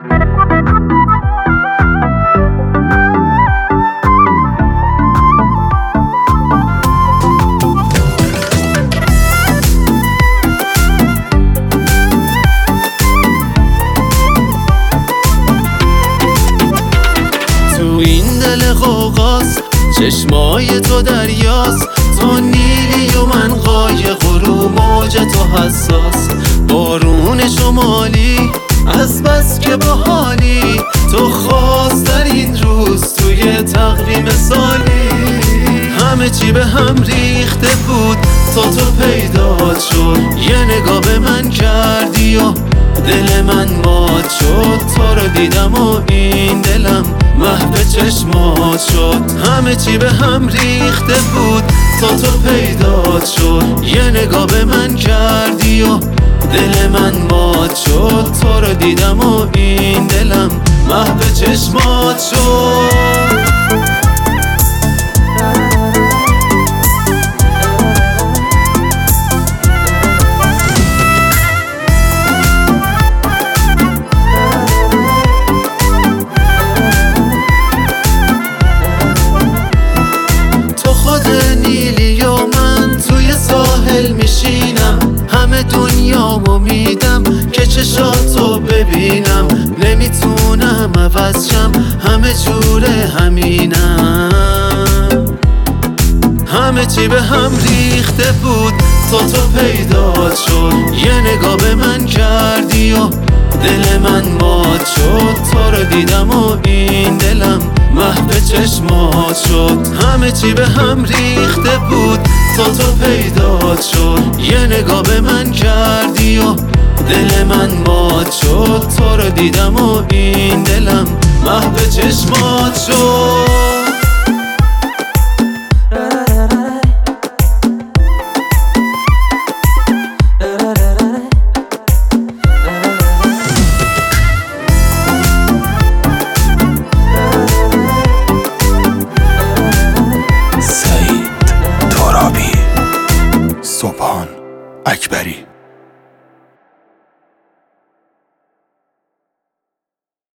تو این دل غوغاست، چشمای تو دریاست، تو نیلی و من قایق و رو موج تو حساس. بارون شمالی از بس که باحالی، تو خواست در این روز توی تقویم سالی. همه چی به هم ریخته بود تا تو پیدات شد، یه نگاه به من کردی و دل من مات شد. تو رو دیدم و این دلم محو چشمات شد. همه چی به هم ریخته بود تا تو پیدات شد، یه نگاه به من کردی و دل من مات شد. تو رو دیدم و این دلم محو چشمات شد. میشینم همه دنیامو میدم که چشاتو ببینم، نمیتونم عوض شم، همه جوره همینم. همه چی به هم ریخته بود تا تو پیدات شد، یه نگاه به من کردی و دل من مات شد. تو رو دیدم و این دلم محو چشمات شد. همه چی به هم ریخته بود تا تو پیدات شد، یه نگاه به من کردی و دل من مات شد. تو رو دیدم و این دلم محو چشمات شد. اکبری